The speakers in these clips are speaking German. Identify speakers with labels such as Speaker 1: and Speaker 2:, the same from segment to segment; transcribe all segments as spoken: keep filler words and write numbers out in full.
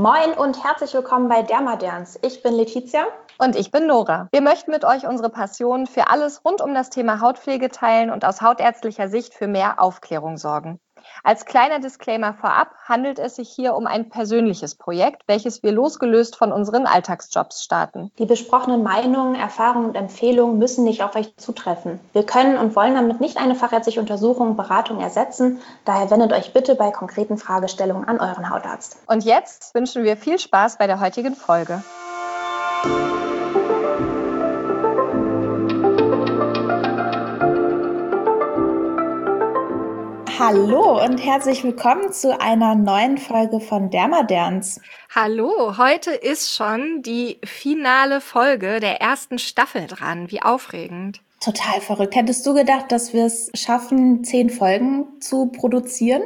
Speaker 1: Moin und herzlich willkommen bei Dermaderns. Ich bin Letizia.
Speaker 2: Und ich bin Nora. Wir möchten mit euch unsere Passion für alles rund um das Thema Hautpflege teilen und aus hautärztlicher Sicht für mehr Aufklärung sorgen. Als kleiner Disclaimer vorab handelt es sich hier um ein persönliches Projekt, welches wir losgelöst von unseren Alltagsjobs starten.
Speaker 1: Die besprochenen Meinungen, Erfahrungen und Empfehlungen müssen nicht auf euch zutreffen. Wir können und wollen damit nicht eine fachärztliche Untersuchung, Beratung ersetzen. Daher wendet euch bitte bei konkreten Fragestellungen an euren Hautarzt.
Speaker 2: Und jetzt wünschen wir viel Spaß bei der heutigen Folge.
Speaker 1: Hallo und herzlich willkommen zu einer neuen Folge von Dermaderns.
Speaker 2: Hallo, heute ist schon die finale Folge der ersten Staffel dran. Wie aufregend.
Speaker 1: Total verrückt. Hättest du gedacht, dass wir es schaffen, zehn Folgen zu produzieren?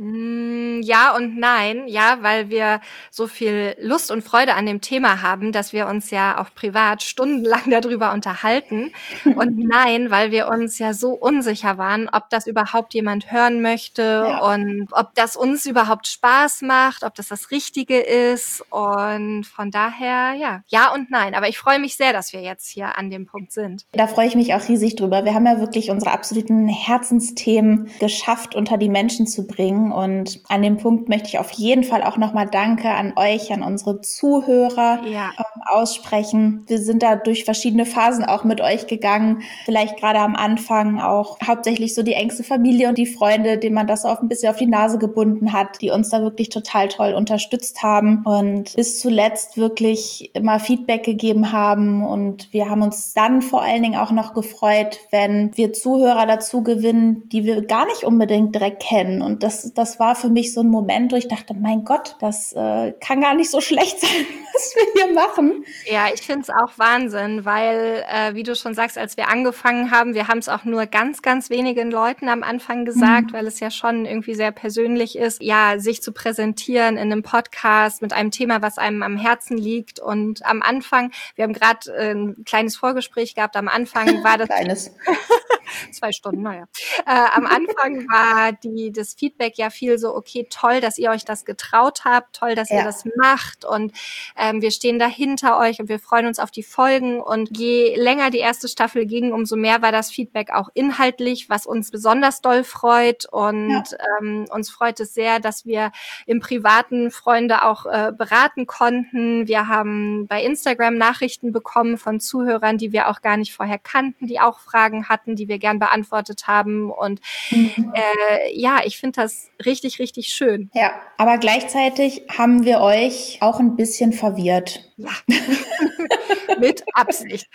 Speaker 2: Ja und nein, ja, weil wir so viel Lust und Freude an dem Thema haben, dass wir uns ja auch privat stundenlang darüber unterhalten. Und nein, weil wir uns ja so unsicher waren, ob das überhaupt jemand hören möchte ja. und ob das uns überhaupt Spaß macht, ob das das Richtige ist. Und von daher, ja, ja und nein. Aber ich freue mich sehr, dass wir jetzt hier an dem Punkt sind.
Speaker 1: Da freue ich mich auch riesig drüber. Wir haben ja wirklich unsere absoluten Herzensthemen geschafft, unter die Menschen zu bringen. Und an dem Punkt möchte ich auf jeden Fall auch nochmal Danke an euch, an unsere Zuhörer
Speaker 2: ja.
Speaker 1: ähm, aussprechen. Wir sind da durch verschiedene Phasen auch mit euch gegangen. Vielleicht gerade am Anfang auch hauptsächlich so die engste Familie und die Freunde, denen man das auch ein bisschen auf die Nase gebunden hat, die uns da wirklich total toll unterstützt haben und bis zuletzt wirklich immer Feedback gegeben haben. Und wir haben uns dann vor allen Dingen auch noch gefreut, wenn wir Zuhörer dazu gewinnen, die wir gar nicht unbedingt direkt kennen. Und das Das war für mich so ein Moment, wo ich dachte, mein Gott, das äh, kann gar nicht so schlecht sein, was wir hier machen.
Speaker 2: Ja, ich finde es auch Wahnsinn, weil, äh, wie du schon sagst, als wir angefangen haben, wir haben es auch nur ganz, ganz wenigen Leuten am Anfang gesagt, mhm. weil es ja schon irgendwie sehr persönlich ist, ja, sich zu präsentieren in einem Podcast mit einem Thema, was einem am Herzen liegt. Und am Anfang, wir haben gerade äh, ein kleines Vorgespräch gehabt, am Anfang war das...
Speaker 1: Kleines.
Speaker 2: Zwei Stunden, naja. Äh, am Anfang war die das Feedback ja viel so, okay, toll, dass ihr euch das getraut habt, toll, dass ja. ihr das macht und ähm, wir stehen da hinter euch und wir freuen uns auf die Folgen. Und je länger die erste Staffel ging, umso mehr war das Feedback auch inhaltlich, was uns besonders doll freut. Und ja. ähm, uns freut es sehr, dass wir im Privaten Freunde auch äh, beraten konnten. Wir haben bei Instagram Nachrichten bekommen von Zuhörern, die wir auch gar nicht vorher kannten, die auch Fragen hatten, die wir gern beantwortet haben. Und mhm. äh, ja, ich finde das richtig, richtig schön.
Speaker 1: Ja, aber gleichzeitig haben wir euch auch ein bisschen verwirrt.
Speaker 2: Ja, mit Absicht.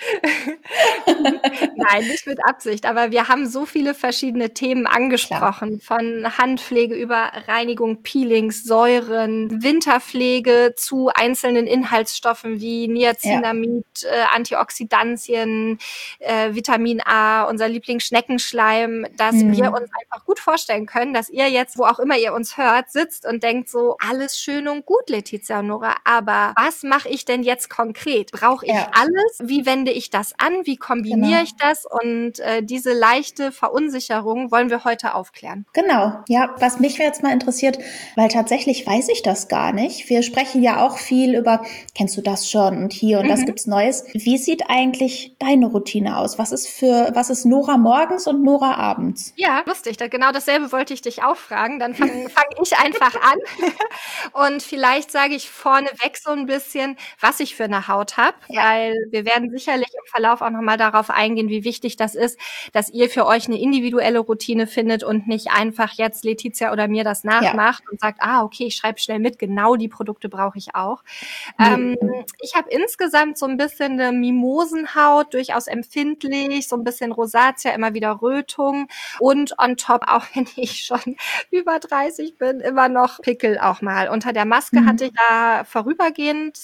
Speaker 2: Nein, nicht mit Absicht, aber wir haben so viele verschiedene Themen angesprochen, Klar. von Handpflege über Reinigung, Peelings, Säuren, Winterpflege zu einzelnen Inhaltsstoffen wie Niacinamid, ja. äh, Antioxidantien, äh, Vitamin A, unser Lieblingsschneckenschleim, dass mhm. wir uns einfach gut vorstellen können, dass ihr jetzt, wo auch immer ihr uns hört, sitzt und denkt so, alles schön und gut, Letizia und Nora, aber was mache ich denn jetzt konkret? Brauche ich ja. alles? Wie wende ich das an? Wie kombiniere genau. ich das? Und äh, diese leichte Verunsicherung wollen wir heute aufklären.
Speaker 1: Genau, ja, was mich jetzt mal interessiert, weil tatsächlich weiß ich das gar nicht. Wir sprechen ja auch viel über, kennst du das schon und hier und mhm. das gibt's Neues. Wie sieht eigentlich deine Routine aus? Was ist für, was ist Nora morgens und Nora abends?
Speaker 2: Ja, lustig. Da, genau dasselbe wollte ich dich auch fragen. Dann fange fang ich einfach an. Und vielleicht sage ich vorneweg so ein bisschen, was ich für eine Haut habe, ja. weil wir werden sicherlich im Verlauf auch nochmal darauf eingehen, wie wichtig das ist, dass ihr für euch eine individuelle Routine findet und nicht einfach jetzt Letizia oder mir das nachmacht ja. und sagt, ah, okay, ich schreibe schnell mit, genau die Produkte brauche ich auch. Mhm. Ähm, ich habe insgesamt so ein bisschen eine Mimosenhaut, durchaus empfindlich, so ein bisschen Rosatia, immer wieder Rötung und on top, auch wenn ich schon über dreißig bin, immer noch Pickel auch mal. Unter der Maske mhm. hatte ich da vorübergehend, so kam so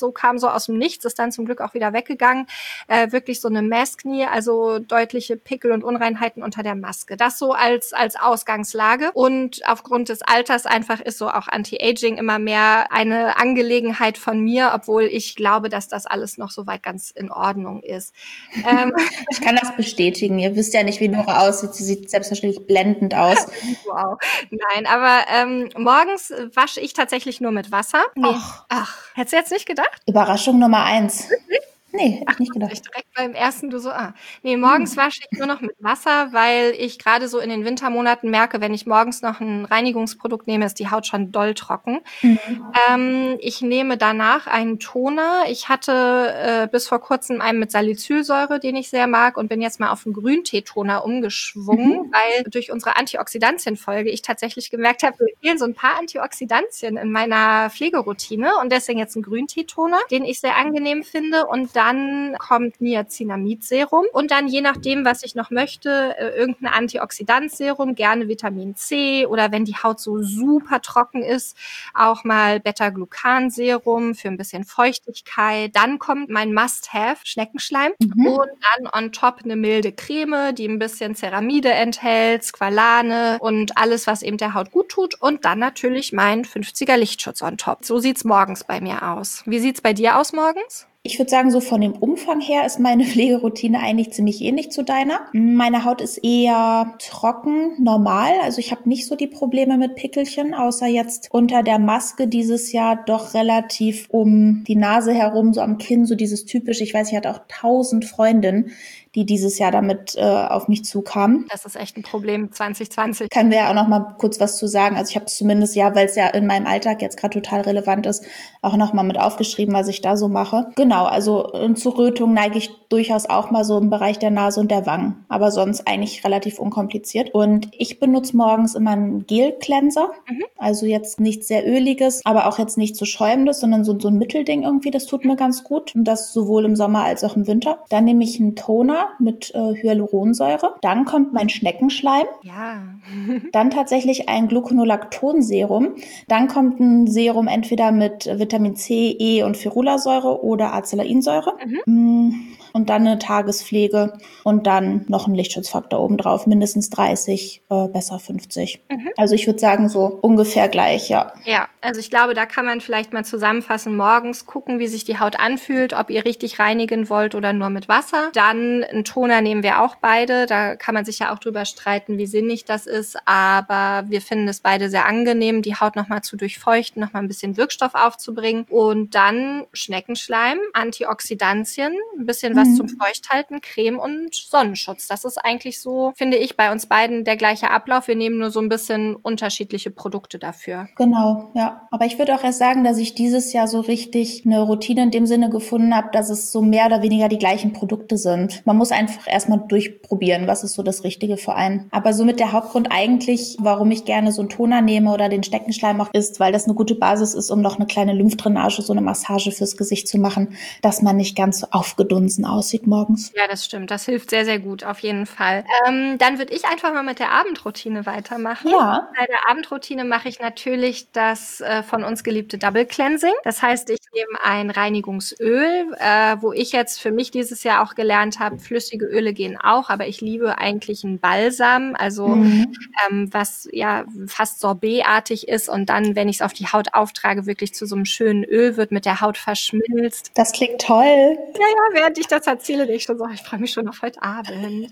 Speaker 2: so aus dem Nichts, ist dann zum Glück auch wieder weggegangen. Äh, wirklich so eine Maskne, also deutliche Pickel und Unreinheiten unter der Maske. Das so als als Ausgangslage. Und aufgrund des Alters einfach ist so auch Anti-Aging immer mehr eine Angelegenheit von mir, obwohl ich glaube, dass das alles noch soweit ganz in Ordnung ist. Ähm,
Speaker 1: ich kann das bestätigen. Ihr wisst ja nicht, wie Nora aussieht. Sie sieht selbstverständlich blendend aus.
Speaker 2: Wow. Nein, aber ähm, morgens wasche ich tatsächlich nur mit Wasser. Nee.
Speaker 1: Ach.
Speaker 2: Ach, hättest du jetzt nicht gedacht?
Speaker 1: Überraschung Nummer eins.
Speaker 2: Wirklich?
Speaker 1: Nee, hätte ich nicht gedacht.
Speaker 2: Ich direkt beim ersten du so, ah. Nee, morgens hm. wasche ich nur noch mit Wasser, weil ich gerade so in den Wintermonaten merke, wenn ich morgens noch ein Reinigungsprodukt nehme, ist die Haut schon doll trocken. Mhm. Ähm, ich nehme danach einen Toner. Ich hatte äh, bis vor kurzem einen mit Salicylsäure, den ich sehr mag, und bin jetzt mal auf einen Grünteetoner umgeschwungen, mhm. weil durch unsere Antioxidantienfolge ich tatsächlich gemerkt habe, mir fehlen so ein paar Antioxidantien in meiner Pflegeroutine, und deswegen jetzt einen Grünteetoner, den ich sehr angenehm finde, und da Dann kommt Niacinamid-Serum und dann je nachdem, was ich noch möchte, äh, irgendein Antioxidantserum, gerne Vitamin C, oder wenn die Haut so super trocken ist, auch mal Beta-Glucan-Serum für ein bisschen Feuchtigkeit. Dann kommt mein Must-Have, Schneckenschleim, mhm. und dann on top eine milde Creme, die ein bisschen Ceramide enthält, Squalane und alles, was eben der Haut gut tut, und dann natürlich mein fünfziger Lichtschutz on top. So sieht's morgens bei mir aus. Wie sieht's bei dir aus morgens?
Speaker 1: Ich würde sagen, so von dem Umfang her ist meine Pflegeroutine eigentlich ziemlich ähnlich zu deiner. Meine Haut ist eher trocken, normal. Also ich habe nicht so die Probleme mit Pickelchen, außer jetzt unter der Maske dieses Jahr doch relativ um die Nase herum, so am Kinn, so dieses typische. Ich weiß, ich hatte auch tausend Freundinnen, die dieses Jahr damit äh, auf mich zukamen.
Speaker 2: Das ist echt ein Problem zwanzig zwanzig.
Speaker 1: Können wir ja auch noch mal kurz was zu sagen. Also ich habe es zumindest, ja, weil es ja in meinem Alltag jetzt gerade total relevant ist, auch noch mal mit aufgeschrieben, was ich da so mache. Genau, also zu Rötung neige ich durchaus auch mal so im Bereich der Nase und der Wangen. Aber sonst eigentlich relativ unkompliziert. Und ich benutze morgens immer einen Gel-Cleanser. Mhm. Also jetzt nichts sehr Öliges, aber auch jetzt nicht so Schäumendes, sondern so, so ein Mittelding irgendwie. Das tut mir ganz gut. Und das sowohl im Sommer als auch im Winter. Dann nehme ich einen Toner mit äh, Hyaluronsäure. Dann kommt mein Schneckenschleim.
Speaker 2: Ja.
Speaker 1: Dann tatsächlich ein Gluconolacton-Serum. Dann kommt ein Serum entweder mit Vitamin C, E und Ferulasäure oder Acelainsäure. Mhm. Und dann eine Tagespflege und dann noch ein Lichtschutzfaktor obendrauf. Mindestens dreißig, äh, besser fünfzig. Mhm. Also ich würde sagen, so ungefähr gleich, ja.
Speaker 2: Ja, also ich glaube, da kann man vielleicht mal zusammenfassen, morgens gucken, wie sich die Haut anfühlt, ob ihr richtig reinigen wollt oder nur mit Wasser. Dann einen Toner nehmen wir auch beide. Da kann man sich ja auch drüber streiten, wie sinnig das ist. Aber wir finden es beide sehr angenehm, die Haut nochmal zu durchfeuchten, nochmal ein bisschen Wirkstoff aufzubringen. Und dann Schneckenschleim, Antioxidantien, ein bisschen was zum Feuchthalten, Creme und Sonnenschutz. Das ist eigentlich so, finde ich, bei uns beiden der gleiche Ablauf. Wir nehmen nur so ein bisschen unterschiedliche Produkte dafür.
Speaker 1: Genau, ja. Aber ich würde auch erst sagen, dass ich dieses Jahr so richtig eine Routine in dem Sinne gefunden habe, dass es so mehr oder weniger die gleichen Produkte sind. Man muss einfach erstmal durchprobieren, was ist so das Richtige für einen. Aber so mit der Hauptgrund eigentlich, warum ich gerne so einen Toner nehme oder den Schneckenschleim auch, ist, weil das eine gute Basis ist, um noch eine kleine Lymphdrainage, so eine Massage fürs Gesicht zu machen, dass man nicht ganz so aufgedunsen aussieht morgens.
Speaker 2: Ja, das stimmt. Das hilft sehr, sehr gut, auf jeden Fall. Ähm, dann würde ich einfach mal mit der Abendroutine weitermachen.
Speaker 1: Ja.
Speaker 2: Bei der Abendroutine mache ich natürlich das äh, von uns geliebte Double Cleansing. Das heißt, ich nehme ein Reinigungsöl, äh, wo ich jetzt für mich dieses Jahr auch gelernt habe, flüssige Öle gehen auch, aber ich liebe eigentlich einen Balsam, also mhm. ähm, was ja fast sorbetartig ist und dann, wenn ich es auf die Haut auftrage, wirklich zu so einem schönen Öl wird, mit der Haut verschmilzt.
Speaker 1: Das klingt toll.
Speaker 2: Ja, ja, während ich das erzähle, denke ich schon so, ich freue mich schon auf heute Abend.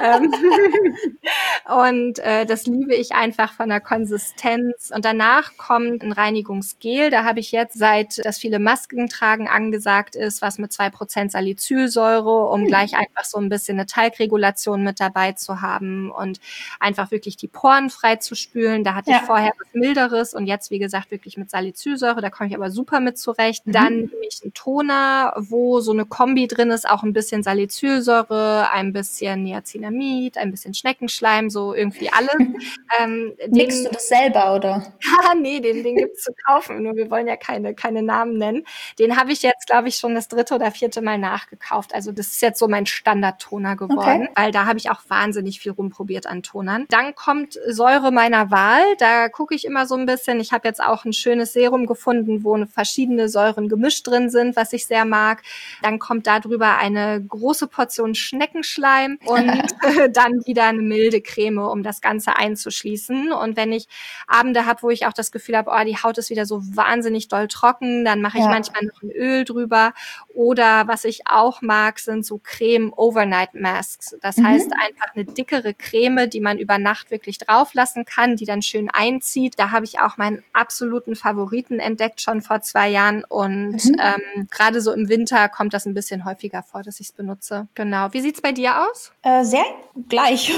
Speaker 2: Und äh, das liebe ich einfach von der Konsistenz. Und danach kommt ein Reinigungsgel. Da habe ich jetzt, seit das viele Masken tragen angesagt ist, was mit zwei Prozent Salicylsäure, um hm. gleich einfach so ein bisschen eine Talgregulation mit dabei zu haben und einfach wirklich die Poren frei zu spülen. Da hatte ja. ich vorher was Milderes und jetzt, wie gesagt, wirklich mit Salicylsäure. Da komme ich aber super mit zurecht. Mhm. Dann nehme ich einen Toner, wo so eine Kombi drin ist auch ein bisschen Salicylsäure, ein bisschen Niacinamid, ein bisschen Schneckenschleim, so irgendwie alles.
Speaker 1: ähm, Mixt du das selber, oder?
Speaker 2: Ah, nee, den, den gibt's zu kaufen. Nur wir wollen ja keine, keine Namen nennen. Den habe ich jetzt, glaube ich, schon das dritte oder vierte Mal nachgekauft. Also das ist jetzt so mein Standardtoner geworden, okay. Weil da habe ich auch wahnsinnig viel rumprobiert an Tonern. Dann kommt Säure meiner Wahl. Da gucke ich immer so ein bisschen. Ich habe jetzt auch ein schönes Serum gefunden, wo verschiedene Säuren gemischt drin sind, was ich sehr mag. Dann kommt da drüber eine große Portion Schneckenschleim und dann wieder eine milde Creme, um das Ganze einzuschließen. Und wenn ich Abende habe, wo ich auch das Gefühl habe, oh, die Haut ist wieder so wahnsinnig doll trocken, dann mache ich ja. manchmal noch ein Öl drüber. Oder was ich auch mag, sind so Creme-Overnight-Masks. Das mhm. heißt einfach eine dickere Creme, die man über Nacht wirklich drauf lassen kann, die dann schön einzieht. Da habe ich auch meinen absoluten Favoriten entdeckt, schon vor zwei Jahren. Und mhm. ähm, gerade so im Winter kommt das ein bisschen häufiger vor, dass ich es benutze. Genau. Wie sieht's bei dir aus?
Speaker 1: Äh, sehr gleich.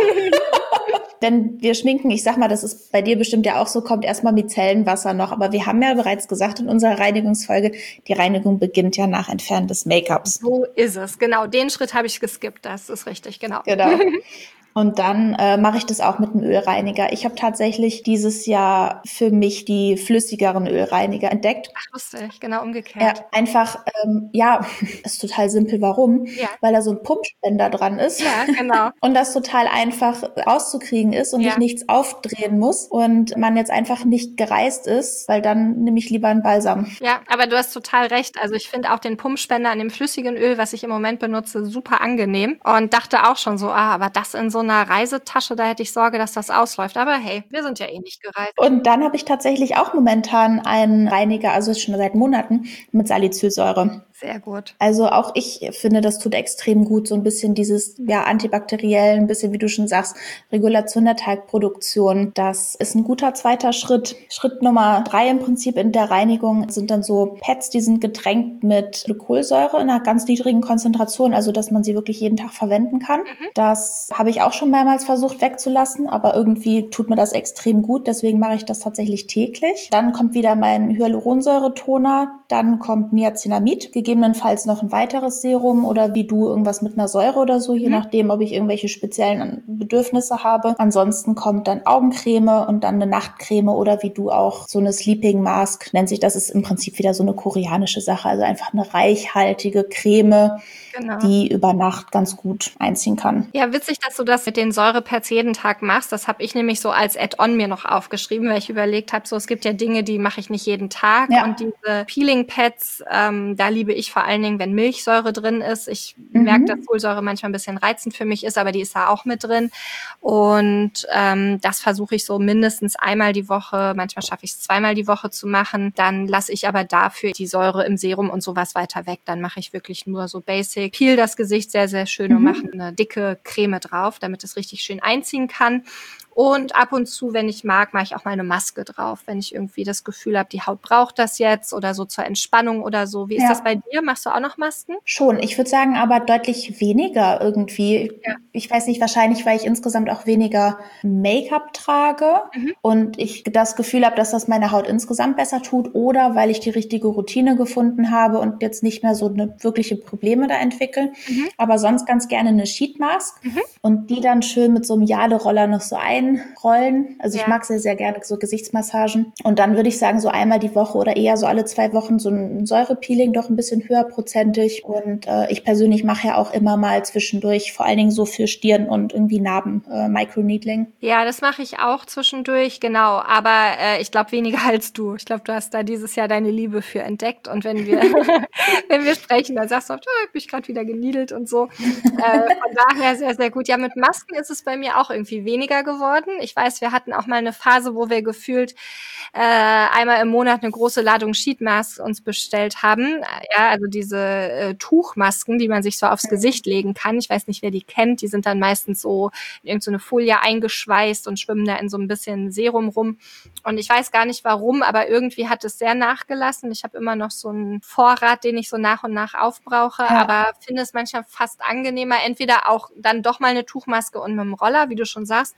Speaker 1: Denn wir schminken, ich sag mal, das ist bei dir bestimmt ja auch so, kommt erstmal Micellenwasser noch. Aber wir haben ja bereits gesagt in unserer Reinigungsfolge, die Reinigung beginnt ja nach Entfernen des Make-ups.
Speaker 2: So ist es, genau. Den Schritt habe ich geskippt, das ist richtig, genau.
Speaker 1: Genau. Und dann äh, mache ich das auch mit einem Ölreiniger. Ich habe tatsächlich dieses Jahr für mich die flüssigeren Ölreiniger entdeckt.
Speaker 2: Ach, lustig, genau umgekehrt.
Speaker 1: Ja, einfach, ähm, ja, ist total simpel. Warum? Ja. Weil da so ein Pumpspender dran ist.
Speaker 2: Ja, genau.
Speaker 1: Und das total einfach rauszukriegen ist und ja. ich nichts aufdrehen muss und man jetzt einfach nicht gereist ist, weil dann nehme ich lieber einen Balsam.
Speaker 2: Ja, aber du hast total recht. Also ich finde auch den Pumpspender an dem flüssigen Öl, was ich im Moment benutze, super angenehm und dachte auch schon so, ah, aber das in so einer Reisetasche, da hätte ich Sorge, dass das ausläuft. Aber hey, wir sind ja eh nicht gereist.
Speaker 1: Und dann habe ich tatsächlich auch momentan einen Reiniger, also schon seit Monaten, mit Salicylsäure.
Speaker 2: Sehr gut.
Speaker 1: Also auch ich finde, das tut extrem gut, so ein bisschen dieses ja antibakteriell, ein bisschen, wie du schon sagst, Regulation der Teigproduktion. Das ist ein guter zweiter Schritt. Schritt Nummer drei im Prinzip in der Reinigung sind dann so Pads, die sind getränkt mit Glykolsäure in einer ganz niedrigen Konzentration, also dass man sie wirklich jeden Tag verwenden kann. Mhm. Das habe ich auch schon mehrmals versucht wegzulassen, aber irgendwie tut mir das extrem gut, deswegen mache ich das tatsächlich täglich. Dann kommt wieder mein Hyaluronsäuretoner, dann kommt Niacinamid, gegebenenfalls noch ein weiteres Serum oder wie du irgendwas mit einer Säure oder so, je mhm. nachdem, ob ich irgendwelche speziellen Bedürfnisse habe. Ansonsten kommt dann Augencreme und dann eine Nachtcreme oder wie du auch so eine Sleeping Mask, nennt sich das, ist im Prinzip wieder so eine koreanische Sache, also einfach eine reichhaltige Creme, genau. die über Nacht ganz gut einziehen kann.
Speaker 2: Ja, witzig, dass du das mit den Säurepads jeden Tag machst. Das habe ich nämlich so als Add-on mir noch aufgeschrieben, weil ich überlegt habe, so es gibt ja Dinge, die mache ich nicht jeden Tag ja. und diese Peeling-Pads, ähm, da liebe ich vor allen Dingen, wenn Milchsäure drin ist. Ich mhm. merke, dass Folsäure manchmal ein bisschen reizend für mich ist, aber die ist da auch mit drin. Und ähm, das versuche ich so mindestens einmal die Woche, manchmal schaffe ich es zweimal die Woche zu machen. Dann lasse ich aber dafür die Säure im Serum und sowas weiter weg. Dann mache ich wirklich nur so Basic. Peel das Gesicht sehr, sehr schön mhm. und mache eine dicke Creme drauf, damit es richtig schön einziehen kann. Und ab und zu, wenn ich mag, mache ich auch mal eine Maske drauf, wenn ich irgendwie das Gefühl habe, die Haut braucht das jetzt oder so zur Entspannung oder so. Wie ist ja. das bei dir? Machst du auch noch Masken?
Speaker 1: Schon. Ich würde sagen, aber deutlich weniger irgendwie. Ja. Ich weiß nicht, wahrscheinlich, weil ich insgesamt auch weniger Make-up trage mhm. und ich das Gefühl habe, dass das meine Haut insgesamt besser tut oder weil ich die richtige Routine gefunden habe und jetzt nicht mehr so eine wirkliche Probleme da entwickle. Mhm. Aber sonst ganz gerne eine Sheet Mask mhm. und die dann schön mit so einem Jade-Roller noch so ein rollen. Also ja. ich mag sehr, sehr gerne so Gesichtsmassagen. Und dann würde ich sagen, so einmal die Woche oder eher so alle zwei Wochen so ein Säurepeeling, doch ein bisschen höherprozentig. Und äh, ich persönlich mache ja auch immer mal zwischendurch, vor allen Dingen so für Stirn und irgendwie Narben, äh, Microneedling.
Speaker 2: Ja, das mache ich auch zwischendurch, genau. Aber äh, ich glaube weniger als du. Ich glaube, du hast da dieses Jahr deine Liebe für entdeckt. Und wenn wir wenn wir sprechen, dann sagst du, oh, ich bin gerade wieder geniedelt und so. äh, von daher sehr, sehr gut. Ja, mit Masken ist es bei mir auch irgendwie weniger geworden. Ich weiß, wir hatten auch mal eine Phase, wo wir gefühlt äh, einmal im Monat eine große Ladung Sheetmasks uns bestellt haben. Ja, also diese äh, Tuchmasken, die man sich so aufs Gesicht legen kann. Ich weiß nicht, wer die kennt. Die sind dann meistens so in irgendeine Folie eingeschweißt und schwimmen da in so ein bisschen Serum rum. Und ich weiß gar nicht warum, aber irgendwie hat es sehr nachgelassen. Ich habe immer noch so einen Vorrat, den ich so nach und nach aufbrauche, ja. aber finde es manchmal fast angenehmer, entweder auch dann doch mal eine Tuchmaske und mit dem Roller, wie du schon sagst, mhm.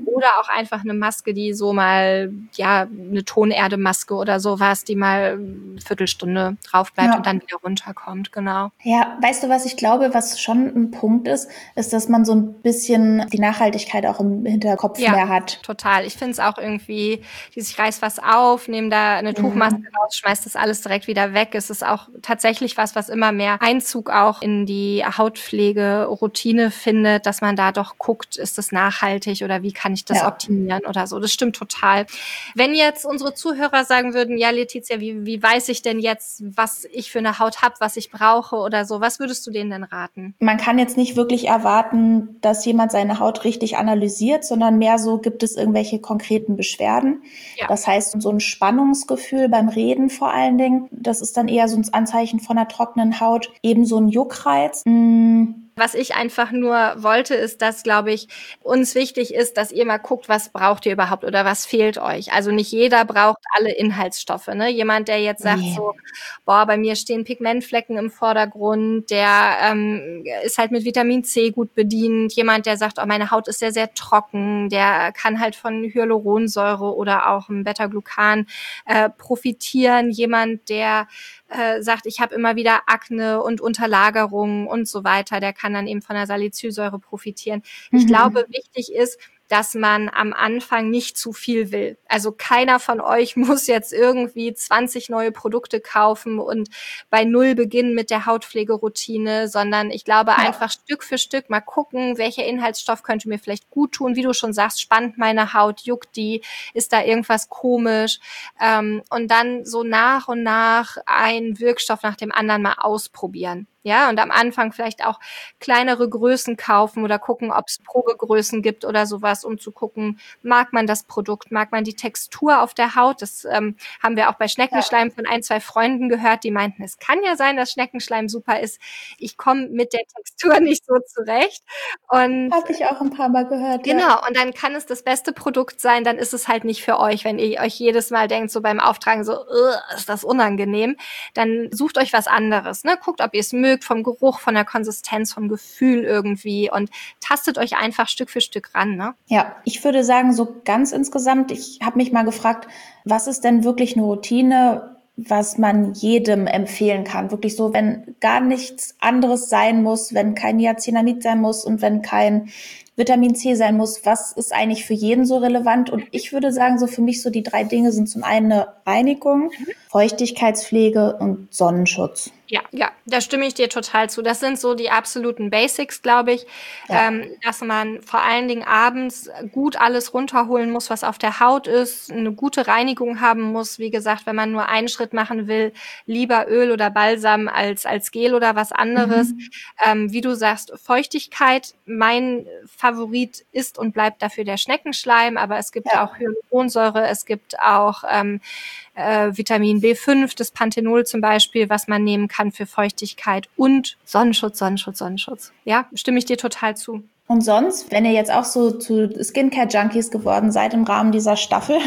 Speaker 2: Oder auch einfach eine Maske, die so mal, ja, eine Tonerde-Maske oder sowas, die mal eine Viertelstunde drauf bleibt
Speaker 1: Ja.
Speaker 2: und dann wieder runterkommt, genau.
Speaker 1: Ja, weißt du, was ich glaube, was schon ein Punkt ist, ist, dass man so ein bisschen die Nachhaltigkeit auch im Hinterkopf
Speaker 2: Ja,
Speaker 1: mehr hat.
Speaker 2: total. Ich finde es auch irgendwie, dieses, ich reiß was auf, nehme da eine Tuchmaske
Speaker 1: Mhm.
Speaker 2: raus, schmeiß das alles direkt wieder weg. Es ist auch tatsächlich was, was immer mehr Einzug auch in die Hautpflegeroutine findet, dass man da doch guckt, ist das nachhaltig oder wie kann ich das
Speaker 1: Ja.
Speaker 2: optimieren oder so. Das stimmt total. Wenn jetzt unsere Zuhörer sagen würden, ja, Letizia, wie, wie weiß ich denn jetzt, was ich für eine Haut habe, was ich brauche oder so, was würdest du denen denn raten?
Speaker 1: Man kann jetzt nicht wirklich erwarten, dass jemand seine Haut richtig analysiert, sondern mehr so, gibt es irgendwelche konkreten Beschwerden.
Speaker 2: Ja.
Speaker 1: Das heißt, so ein Spannungsgefühl beim Reden vor allen Dingen, das ist dann eher so ein Anzeichen von einer trockenen Haut, eben so ein Juckreiz. Mmh.
Speaker 2: Was ich einfach nur wollte, ist, dass, glaube ich, uns wichtig ist, dass ihr mal guckt, was braucht ihr überhaupt oder was fehlt euch. Also nicht jeder braucht alle Inhaltsstoffe. Ne? Jemand, der jetzt sagt
Speaker 1: Nee.
Speaker 2: so, boah, bei mir stehen Pigmentflecken im Vordergrund, der ähm, ist halt mit Vitamin C gut bedient. Jemand, der sagt, oh, meine Haut ist sehr, sehr trocken, der kann halt von Hyaluronsäure oder auch einem Beta-Glucan äh, profitieren. Jemand, der äh, sagt, ich habe immer wieder Akne und Unterlagerungen und so weiter, der kann dann eben von der Salicylsäure profitieren. Ich
Speaker 1: Mhm.
Speaker 2: glaube, wichtig ist, dass man am Anfang nicht zu viel will. Also keiner von euch muss jetzt irgendwie zwanzig neue Produkte kaufen und bei Null beginnen mit der Hautpflegeroutine, sondern ich glaube,
Speaker 1: Ja.
Speaker 2: einfach Stück für Stück mal gucken, welcher Inhaltsstoff könnte mir vielleicht gut tun. Wie du schon sagst, spannt meine Haut, juckt die, ist da irgendwas komisch? Ähm, und dann so nach und nach einen Wirkstoff nach dem anderen mal ausprobieren. Ja, und am Anfang vielleicht auch kleinere Größen kaufen oder gucken, ob es Probegrößen gibt oder sowas, um zu gucken, mag man das Produkt, mag man die Textur auf der Haut. Das ähm, haben wir auch bei Schneckenschleim von ein, zwei Freunden gehört, die meinten, es kann ja sein, dass Schneckenschleim super ist. Ich komme mit der Textur nicht so zurecht. Und
Speaker 1: Habe ich auch ein paar Mal gehört.
Speaker 2: genau,
Speaker 1: Ja.
Speaker 2: und dann kann es das beste Produkt sein, dann ist es halt nicht für euch. Wenn ihr euch jedes Mal denkt, so beim Auftragen so, ist das unangenehm, dann sucht euch was anderes. Ne? Guckt, ob ihr es mögt, vom Geruch, von der Konsistenz, vom Gefühl irgendwie und tastet euch einfach Stück für Stück ran. Ne?
Speaker 1: Ja, ich würde sagen, so ganz insgesamt, ich habe mich mal gefragt, was ist denn wirklich eine Routine, was man jedem empfehlen kann? Wirklich so, wenn gar nichts anderes sein muss, wenn kein Niacinamid sein muss und wenn kein Vitamin C sein muss, was ist eigentlich für jeden so relevant? Und ich würde sagen, so für mich so die drei Dinge sind zum einen eine Reinigung, Feuchtigkeitspflege und Sonnenschutz.
Speaker 2: Ja, ja, da stimme ich dir total zu. Das sind so die absoluten Basics, glaube ich,
Speaker 1: Ja.
Speaker 2: ähm, dass man vor allen Dingen abends gut alles runterholen muss, was auf der Haut ist, eine gute Reinigung haben muss. Wie gesagt, wenn man nur einen Schritt machen will, lieber Öl oder Balsam als als Gel oder was anderes.
Speaker 1: Mhm.
Speaker 2: Ähm, wie du sagst, Feuchtigkeit, mein Favorit ist und bleibt dafür der Schneckenschleim, aber es gibt
Speaker 1: Ja.
Speaker 2: auch Hyaluronsäure, es gibt auch ähm, äh, Vitamin B fünf, das Panthenol zum Beispiel, was man nehmen kann für Feuchtigkeit und Sonnenschutz, Sonnenschutz, Sonnenschutz. Ja, stimme ich dir total zu.
Speaker 1: Und sonst, wenn ihr jetzt auch so zu Skincare-Junkies geworden seid im Rahmen dieser Staffel,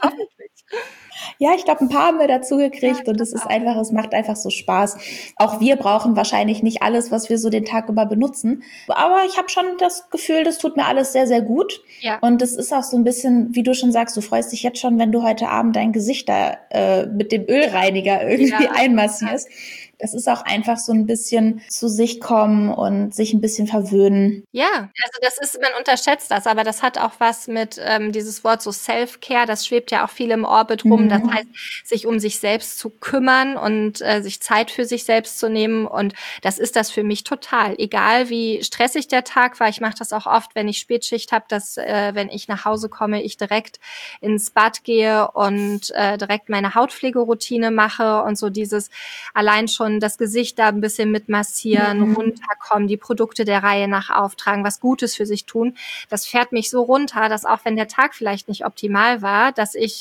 Speaker 1: ja, ich glaube, ein paar haben wir dazu gekriegt
Speaker 2: Ja,
Speaker 1: und es ist einfach, es macht einfach so Spaß. Auch wir brauchen wahrscheinlich nicht alles, was wir so den Tag über benutzen. Aber ich habe schon das Gefühl, das tut mir alles sehr, sehr gut.
Speaker 2: Ja.
Speaker 1: Und es ist auch so ein bisschen, wie du schon sagst, du freust dich jetzt schon, wenn du heute Abend dein Gesicht da äh, mit dem Ölreiniger irgendwie
Speaker 2: Ja.
Speaker 1: einmassierst. Das ist auch einfach so ein bisschen zu sich kommen und sich ein bisschen verwöhnen.
Speaker 2: Ja, also das ist, man unterschätzt das, aber das hat auch was mit ähm, dieses Wort so Self-Care, das schwebt ja auch viel im Orbit rum.
Speaker 1: Mhm.
Speaker 2: Das heißt, sich um sich selbst zu kümmern und äh, sich Zeit für sich selbst zu nehmen. Und das ist das für mich total. Egal wie stressig der Tag war, ich mache das auch oft, wenn ich Spätschicht habe, dass äh, wenn ich nach Hause komme, ich direkt ins Bad gehe und äh, direkt meine Hautpflegeroutine mache und so dieses allein schon das Gesicht da ein bisschen mit massieren,
Speaker 1: Mhm.
Speaker 2: runterkommen, die Produkte der Reihe nach auftragen, was Gutes für sich tun. Das fährt mich so runter, dass auch wenn der Tag vielleicht nicht optimal war, dass ich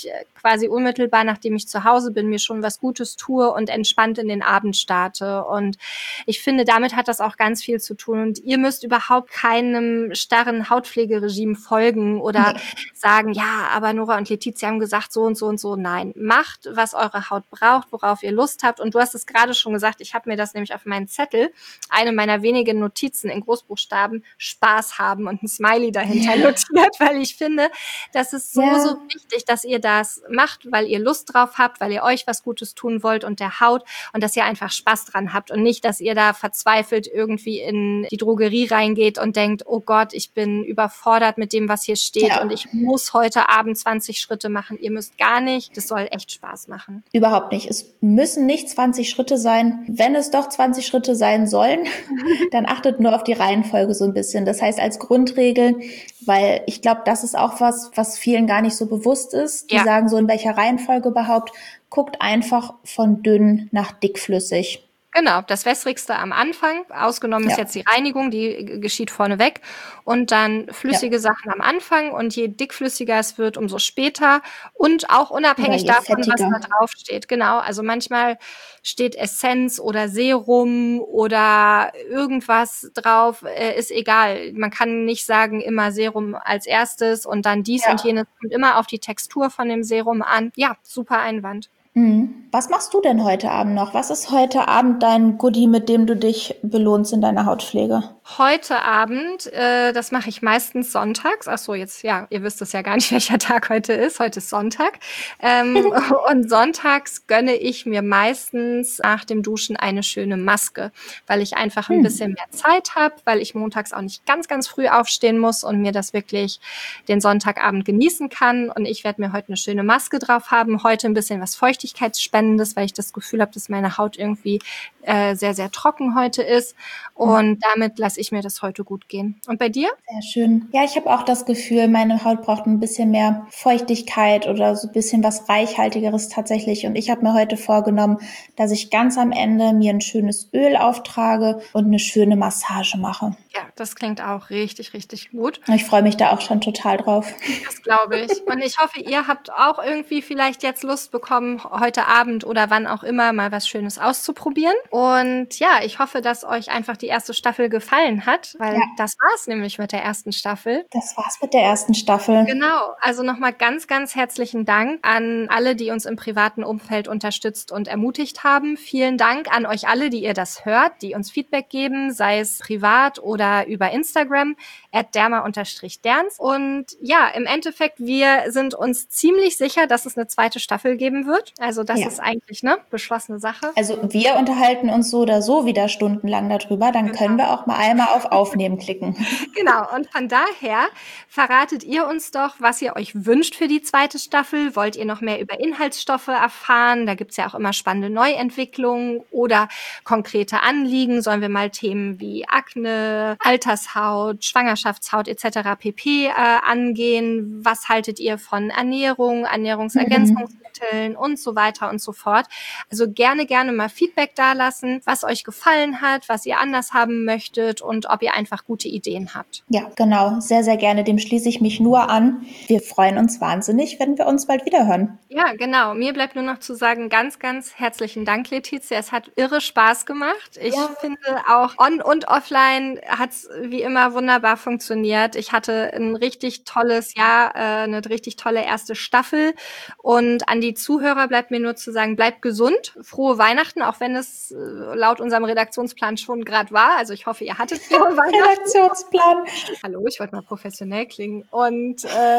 Speaker 2: quasi unmittelbar, nachdem ich zu Hause bin, mir schon was Gutes tue und entspannt in den Abend starte. Und ich finde, damit hat das auch ganz viel zu tun. Und ihr müsst überhaupt keinem starren Hautpflegeregime folgen oder nee. sagen, ja, aber Nora und Letizia haben gesagt so und so und so. Nein, macht, was eure Haut braucht, worauf ihr Lust habt. Und du hast es gerade schon gesagt, ich habe mir das nämlich auf meinen Zettel, eine meiner wenigen Notizen in Großbuchstaben, Spaß haben und ein Smiley dahinter ja. notiert, weil ich finde, das ist so, ja. so wichtig, dass ihr das macht, weil ihr Lust drauf habt, weil ihr euch was Gutes tun wollt und der Haut und dass ihr einfach Spaß dran habt und nicht, dass ihr da verzweifelt irgendwie in die Drogerie reingeht und denkt, oh Gott, ich bin überfordert mit dem, was hier steht ja. und ich muss heute Abend zwanzig Schritte machen. Ihr müsst gar nicht. Das soll echt Spaß machen.
Speaker 1: Überhaupt nicht. Es müssen nicht zwanzig Schritte sein. Wenn es doch zwanzig Schritte sein sollen, dann achtet nur auf die Reihenfolge so ein bisschen. Das heißt als Grundregel, weil ich glaube, das ist auch was, was vielen gar nicht so bewusst ist. Die ja. sagen so, in welcher Reihenfolge überhaupt. Guckt einfach von dünn nach dickflüssig.
Speaker 2: Genau, das Wässrigste am Anfang, ausgenommen ja. ist jetzt die Reinigung, die geschieht vorneweg und dann flüssige ja. Sachen am Anfang und je dickflüssiger es wird, umso später und auch unabhängig davon, fettiger. Was da drauf steht. Genau, also manchmal steht Essenz oder Serum oder irgendwas drauf, äh, ist egal. Man kann nicht sagen, immer Serum als erstes und dann dies ja. und jenes, kommt immer auf die Textur von dem Serum an. Ja, super Einwand.
Speaker 1: Was machst du denn heute Abend noch? Was ist heute Abend dein Goodie, mit dem du dich belohnst in deiner Hautpflege?
Speaker 2: Heute Abend, äh, das mache ich meistens sonntags. Ach so, jetzt, ja, ihr wisst es ja gar nicht, welcher Tag heute ist. Heute ist Sonntag. Ähm, und sonntags gönne ich mir meistens nach dem Duschen eine schöne Maske, weil ich einfach ein hm. bisschen mehr Zeit habe, weil ich montags auch nicht ganz, ganz früh aufstehen muss und mir das wirklich den Sonntagabend genießen kann. Und ich werde mir heute eine schöne Maske drauf haben. Heute ein bisschen was Feuchtigkeitsspendendes, weil ich das Gefühl habe, dass meine Haut irgendwie äh, sehr, sehr trocken heute ist. Und damit lasse ich mir das heute gut gehen. Und bei dir?
Speaker 1: Sehr schön. Ja, ich habe auch das Gefühl, meine Haut braucht ein bisschen mehr Feuchtigkeit oder so ein bisschen was Reichhaltigeres tatsächlich. Und ich habe mir heute vorgenommen, dass ich ganz am Ende mir ein schönes Öl auftrage und eine schöne Massage mache.
Speaker 2: Ja, das klingt auch richtig, richtig gut.
Speaker 1: Ich freue mich da auch schon total drauf.
Speaker 2: Das glaube ich. Und ich hoffe, ihr habt auch irgendwie vielleicht jetzt Lust bekommen, heute Abend oder wann auch immer mal was Schönes auszuprobieren. Und ja, ich hoffe, dass euch einfach die erste Staffel gefallen hat, weil ja. das war's nämlich mit der ersten Staffel.
Speaker 1: Das war's mit der ersten Staffel.
Speaker 2: Genau. Also nochmal ganz, ganz herzlichen Dank an alle, die uns im privaten Umfeld unterstützt und ermutigt haben. Vielen Dank an euch alle, die ihr das hört, die uns Feedback geben, sei es privat oder über Instagram, at derma-derns. Und ja, im Endeffekt, wir sind uns ziemlich sicher, dass es eine zweite Staffel geben wird. Also das ja. ist eigentlich eine beschlossene Sache.
Speaker 1: Also wir unterhalten uns so oder so wieder stundenlang darüber. Dann genau. können wir auch mal einmal auf Aufnehmen klicken.
Speaker 2: Genau. Und von daher verratet ihr uns doch, was ihr euch wünscht für die zweite Staffel. Wollt ihr noch mehr über Inhaltsstoffe erfahren? Da gibt's ja auch immer spannende Neuentwicklungen oder konkrete Anliegen. Sollen wir mal Themen wie Akne, Altershaut, Schwangerschaftshaut et cetera pp. Äh, angehen. Was haltet ihr von Ernährung, Ernährungsergänzungsmitteln mhm. und so weiter und so fort? Also gerne, gerne mal Feedback dalassen, was euch gefallen hat, was ihr anders haben möchtet und ob ihr einfach gute Ideen habt.
Speaker 1: Ja, genau. Sehr, sehr gerne. Dem schließe ich mich nur an. Wir freuen uns wahnsinnig, wenn wir uns bald wieder hören.
Speaker 2: Ja, genau. Mir bleibt nur noch zu sagen, ganz, ganz herzlichen Dank, Letizia. Es hat irre Spaß gemacht. Ich ja. finde auch on- und offline hat es wie immer wunderbar funktioniert. Ich hatte ein richtig tolles Jahr, äh, eine richtig tolle erste Staffel. Und an die Zuhörer bleibt mir nur zu sagen, bleibt gesund, frohe Weihnachten, auch wenn es äh, laut unserem Redaktionsplan schon gerade war. Also ich hoffe, ihr hattet frohe Weihnachten.
Speaker 1: Redaktionsplan.
Speaker 2: Hallo, ich wollte mal professionell klingen. Und äh,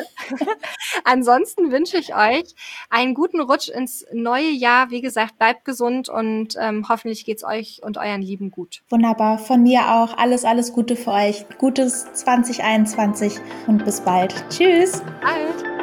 Speaker 2: ansonsten wünsche ich euch einen guten Rutsch ins neue Jahr. Wie gesagt, bleibt gesund und ähm, hoffentlich geht's euch und euren Lieben gut.
Speaker 1: Wunderbar. Von mir auch. Alles, alles Gute für euch. Gutes zwanzig einundzwanzig und bis bald. Tschüss.
Speaker 2: Bald.